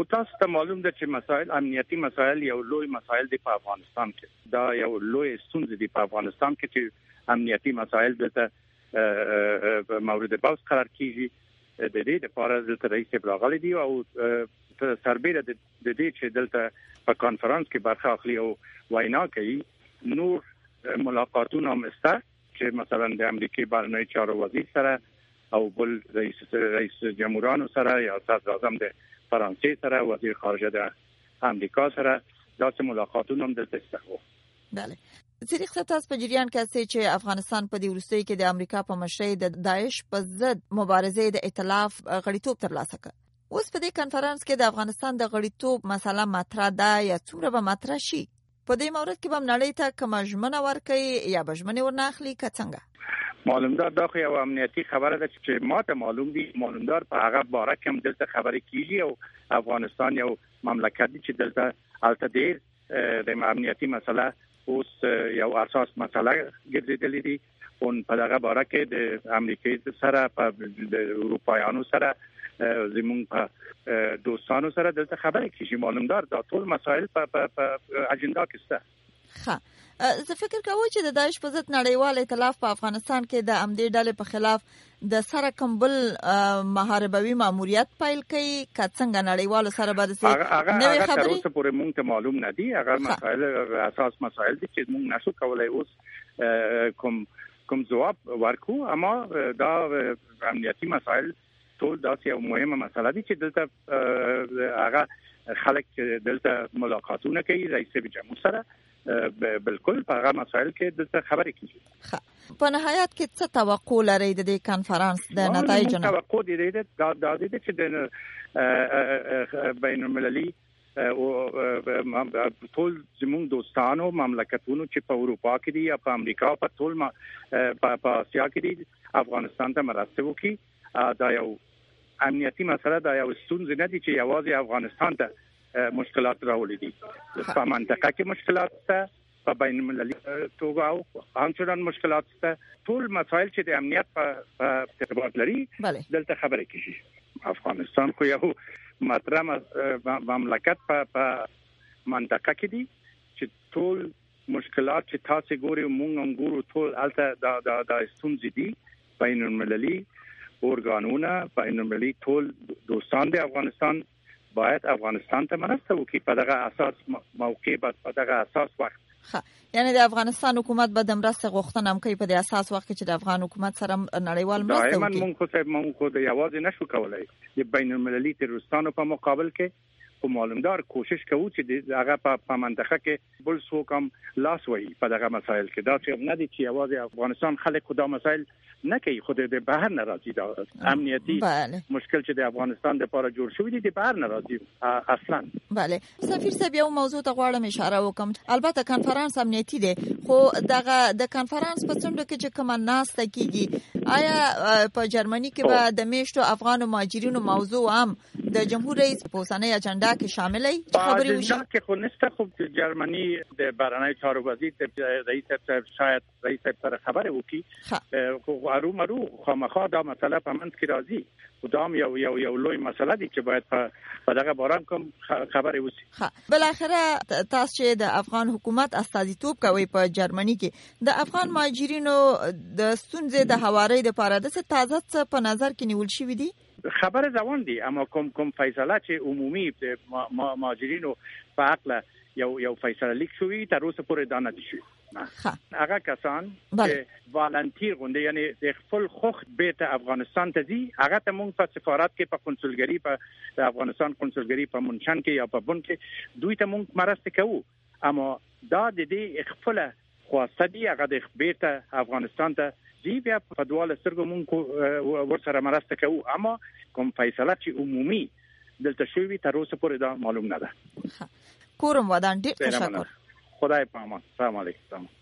خو تاسو ته معلوم ده چې مسائل امنیتي مسائل یو لوی مسائل دي په افغانستان کې. دا یو لوی ستونزه دي په افغانستان کې چې امنیتي مسائل دلته مورد بحث قرار کیږي. د دې لپاره د رئیس ابراغلی دی او سربېره د دې چې دلته په کانفرنس کې برخه اخلي او وینا کوي. نور ملاقاتونه مسته چې مثلا د امریکای بهرنی چارو وزیر سره او بل رئیس جمهورانو سره یا صدر اعظم د فرانسې سره وزیر خارجه د امریکا سره داسې ملاقاتونه هم دلته شته. بله. زیری خطاس په جریان کې چې چې افغانستان په دې وروستۍ کې د امریکا په مشرۍ د داعش په ضد مبارزې د ائتلاف غړیتوب ترلاسه کړ. اوس په دې کانفرنس کې د افغانستان د غړیتوب مسله مطرح ده یا څومره به مطرح شي؟ په دې مورد کې به نړۍ ته کوم ژمنه ورکړي یا به ژمنه ورناخلي که څنګه؟ معلومدار دا خو یو امنیتي خبره ده چې ماته معلوم دي. معلومدار په هغه باره کې هم دلته خبرې کیږي او افغانستان یو مملکت دی چې دلته البته ډېر د امنیتي مسله اوس یو اساس مسله ګرځېدلې دي. اون په هغه باره کې د امریکای سره په د اروپایانو سره زموږ په دوستانو سره دلته خبرې کیږي. معلومدار دا ټول مسائل په اجنډا کې شته. ښه. زه فکر کوم چې د داعش په ضد نړیوال ائتلاف په افغانستان کې د امدې ډلې په خلاف د سره کمبل محاربوي ماموریت پیل کوي که څنګه نړیوالو سره به نوې خبرې تر اوسه پورې مونږ ته معلوم نه دي. هغه مسائل اساس مسائل دي چې مونږ نشو کولای اوس کوم جواب ورکو. اما دا امنیتي مسائل ټول داسې یو مهمه مسله دي چې دلته هغه خلک دلته ملاقاتونه کوي رئیس جمهور سره بالکل په هغه مسائل کې دلته خبرې کیږي. په نهایت کې څه توقع لرئ د دې کانفرنس د نتایجو نه؟ توقع دی دا چې د بین المللي او ټول زموږ دوستانو مملکتونو چې په اروپا کې دي یا په امریکا په ټول په اسیا کې دي افغانستان ته مرسته وکړي. دا یو امنیتي مسله دا یو ستونزه نه دي چې یوازې افغانستان ته مشکلات راولي دي. په منطقه کې مشکلات شته، په بین المللي توګه او همچنان مشکلات شته. ټول مسایل چې د امنیت په ارتباط لري دلته خبرې کیږي. افغانستان خو یو مطرح مملکت په منطقه کې دي چې ټول مشکلات چې تاسو ګوري مونږ هم ګورو ټول البته د ستونزې دي. بین المللي اورګانونه بین المللي ټول دوستان د افغانستان باید افغانستان ته مرسته وکړي په دغه اساس موقع په دغه اساس وخت. یعنی د افغانستان حکومت به د مرسته غوښتنه هم کوي په دې اساس وخت چې د افغان حکومت سره نړیوال مرسته وکړي. مونږ خو د یوازې نشو کولای د بین المللي تروریستانو په مقابل کې خو معلومدار کوشش کوو چې هغه په منطقه کې بل څوک هم لاس وایي په دغه مسایل کې. دا چې نه دي چې یوازې افغانستان خلک خو دا مسایل نه کوي، خو د بهر نه راځي. دا امنیتي مشکل چې د افغانستان لپاره جوړ شوی دی د بهر نه راځي اصلا. بله سفیر صاحب یو موضوع ته غواړم اشاره وکم. البته کانفرنس امنیتي دی خو دغه د کانفرنس په څنډه کې چې کومه ناسته کیږي آیا په جرمني کې به د میشتو افغان مهاجرینو موضوع هم د جمهور رئیس په اوسنۍ اجنډا کې شاملې خبرې وشي؟ دا کې خو نشته. خو جرمني د بهرنی چارو وزیر رئیس صاحب شاید رئیس صاحب سره خبرې وکړي. خو ارومرو خامخا دا مسله په منځ کې راځي. خدام یو لوی مسله دي چې باید په دغه باره کوم خبرې وشي. بل اخره تاسو چې د افغان حکومت استازیتوب کوي په جرمني کې د افغان مهاجرینو د ستونزې د هواري لپاره د څه تازه څه په نظر کې نیول شوی دي؟ خبره روان دي اما کوم فیصله چې عمومي د مهاجرینو په حق یو فیصله لیک شوی تر اوسه پورې دا نه دي شوی. هغه کسان چې والنتیر غونډه یعنی د خپل خوخت بیت افغانستان ته ځي هغه ته مونږ په سفارت کې په کنسولګری په افغانستان کنسولګری په منشن کې یا په بن کې دوی ته مونږ مرسته کوو. اما دا د دې خپل خواسته دي هغه د بیت افغانستان ته دی بیا په دواله سترګو مونږ ورسره مرسته کوو. اما کوم فیصله چې عمومي دلته شوی تر اوسه پورې دا معلوم نه ده. کورم ودان ډیر تشکر. خدای پامان. سلام علیکم.